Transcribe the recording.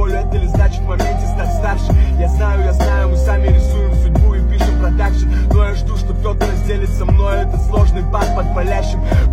роль это ли значит в моменте стать старше? Я знаю, мы сами рисуем судьбу и пишем продакшн. Но я жду, что кто-то разделит со мной этот сложный пад под палящим